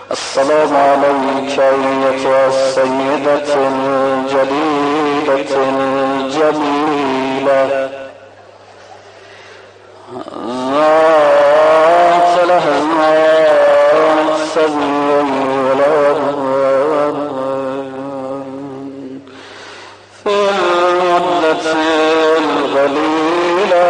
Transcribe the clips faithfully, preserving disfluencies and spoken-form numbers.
السلام عليك أيتها السيدة الجليلة الجميلة ذات الأهمال السبيلة في المدة القليلة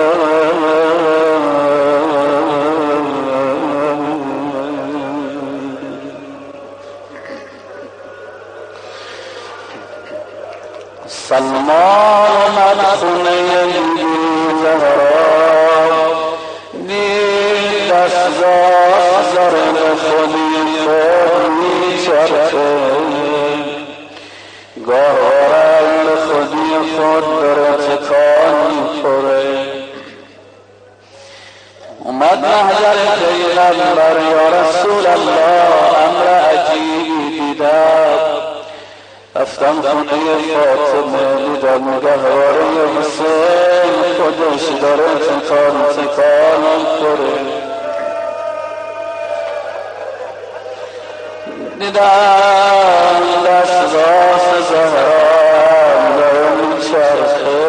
سلمان مدخونه زهرا دید دستگاه زرد خودی خود می چرخه گاهرد خودی خود در اتکان می خوره اومد محضر پیغمبر یا رسول الله امر عجیبی دیدم رفتم خونه فاطمه دیدم گهواره حسین خودش داره تکان تکان می‌خوره دیدم دستگاه زهرا داره میچرخه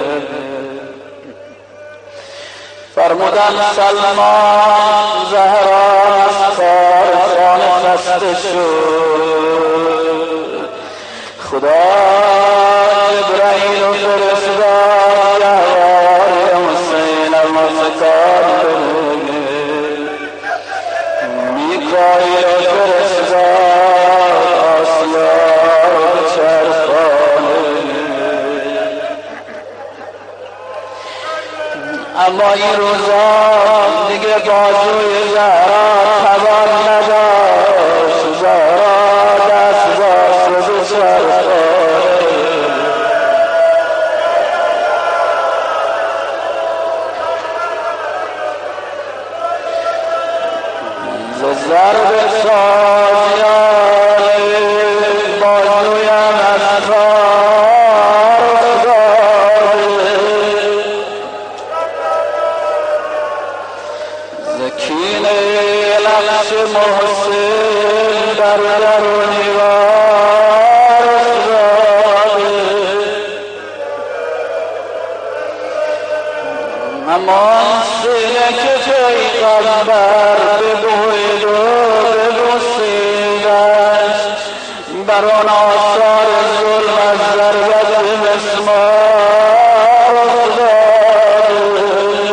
فرمودن سلمان زهرا از کار خانه خسته شد خدا جبرائیل و فرستاد گهواره حسین مفتار کنه میکائیل و فرستاد آسیا و چرخانه اما این روزا دیگه بازوی زهرا توان نداشت زهرا دستگاه ضرب سایه بازویم از کار افتاده زکین لخش محسن در درونیوار افتاده همان سینه که پیغمبر بگوید و ببوسیدش بر آن آثار ظلم از ضربت مسمار افتاده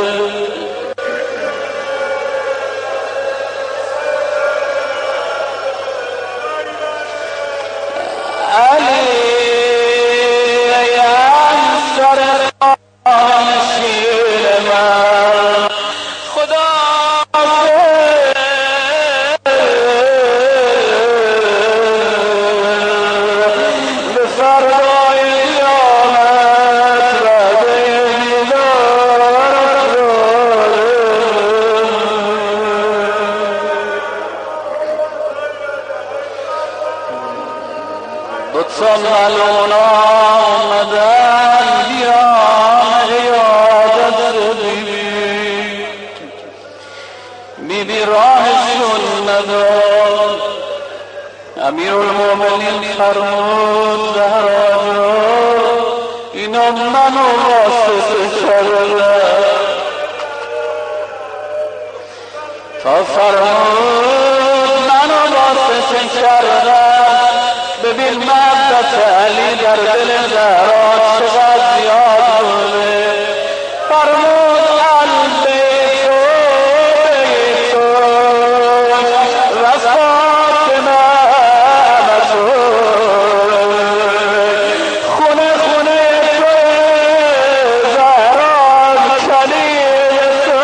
علی ای انصر نشین من خدا به فردای قیامت وعده دیدار دو تا ملون آمدن بیان عیادت بیبی بیبی راهشون نداد امیر المومنین فرمود زهرا جون اینا منو واسطه کردن تا فرمود منو واسطه کردن ببین محبت علی در دل زهرا چقدر زیاد بوده فرمود قلب تو به تو و فاطمه تو خونه خونه تو زهرا کلیل تو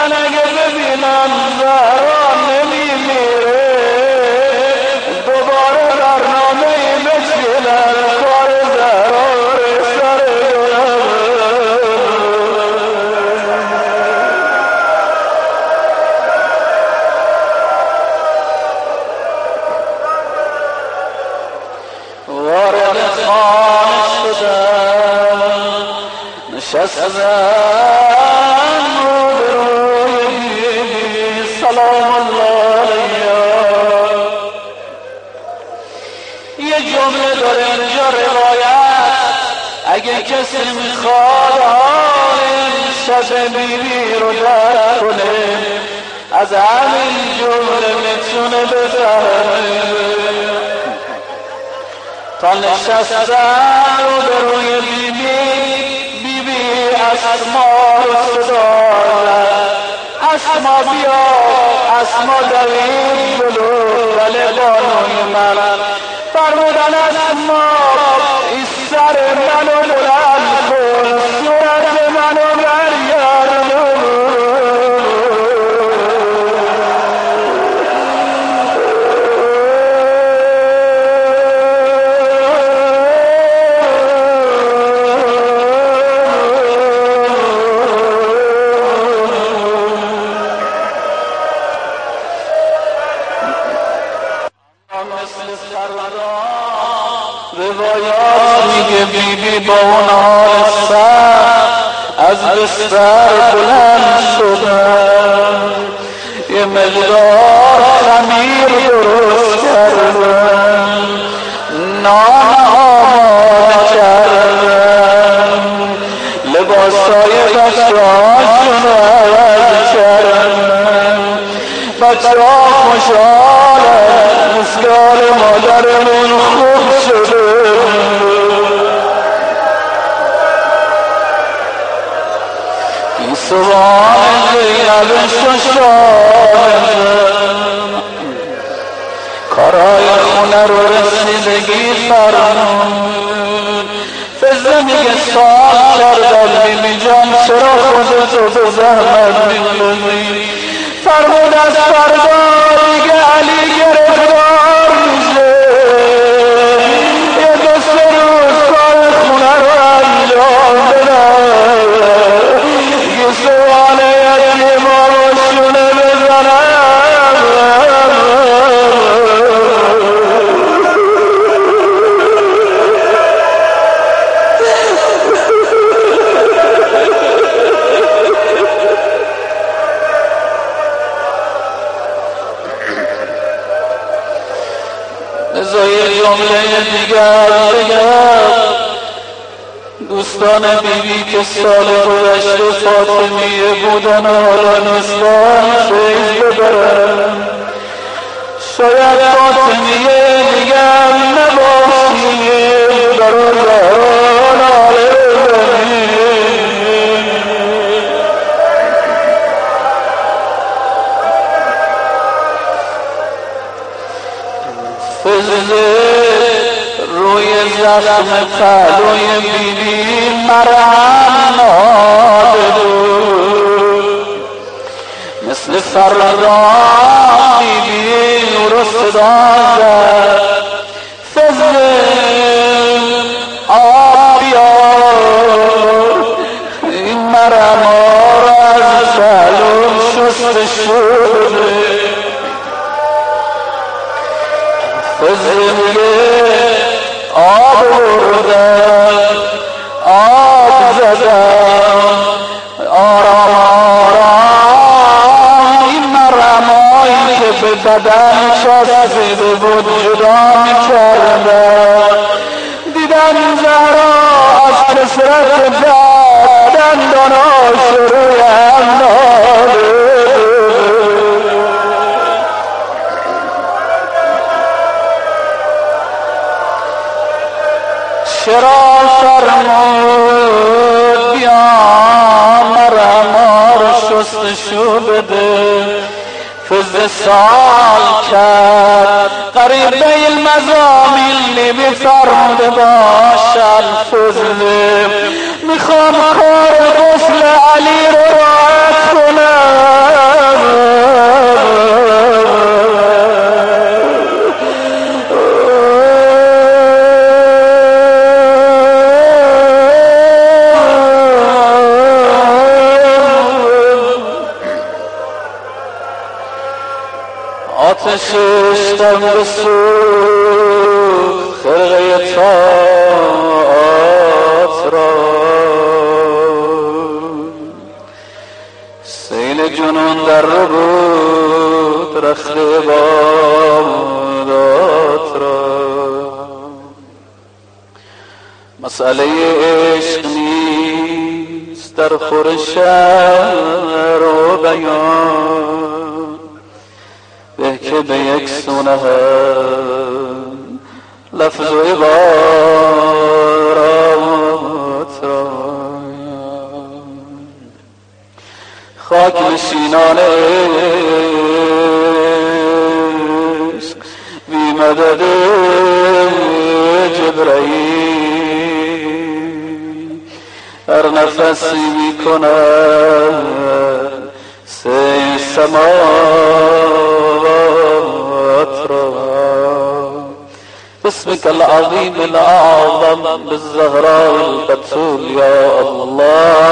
من اگه ببینم زهرا نمیمیره دوباره برنامه بچینم کار زهرا سر دلم وارد خانه شدم نشستم سلام الله علیه. یه جمله داره اینجا روایت اگه کسی میخواد حال شب بیبی رو درک کنه از همین جمله میتونه بفهمه. تا نشستن رو به روی بیبی بیبی اسما رو صدا زد اسما بیا اسما دوید جلو بله بانوی من فرمودن اسما این سر منو بلند کن صورت منو برگردون بیبی با اون حال سر از بستر بلند شدن یه مقدار خمیر درست کردن نان آماده کردن لباسای بچه‌هاشون رو عوض کردن بچه‌ها خوشحالن مثل مادرمون خوب شده سبحان زینب ششانم کارای خونه رو رسیدگی فرمود فضل میگه سال کردم بیبی جان چرا خودتو به زحمت میندازی فرمود از فردا دیگه علی گرفتار میشه یه دو سه روز کار خونه رو انجام بدم سوال یتیما رو شونه بزنم بذار یه جمله دیگر بگم دوستان بیبی که سال گذشته فاطمیه بودن حالا نیستن فیض ببرن شاید فاطمیه دیگر نباشیه برادران عالمی فضل روی زخم پهلوی بیبی مرهم نهاده بود مثل فردا بیبی نور و صدا زد فضل آب بیار این مرهم ها را از پهلوم شسته شده فضل میگه آب بردم آب زدم آرام آرام این مرمایی که به بدن چسبیده بود جدا میکردم دیدم زهرا از کثرت درد دنداناش روی هم ناله چرا فرمود بیا مرمار شستشو بده فضل سال کرد قریبه المزامین نمی فرموده باشد فضل میخوام کار غسل علی رو راحت کنم، آتش عشقم بسوخت خرقه طاعت را، سیل جنون در رو بود رخت عبادات را. مسئله عشق نیست در خور شعر و بیان، به که به یک سونه هم لفظ و عبارات را. خاک نشینان عشق بی مدد جبرائیل، هر نفسی می کند سه سماوات را. باسمك العظيم الأعظم بالزهراء البتول يا الله.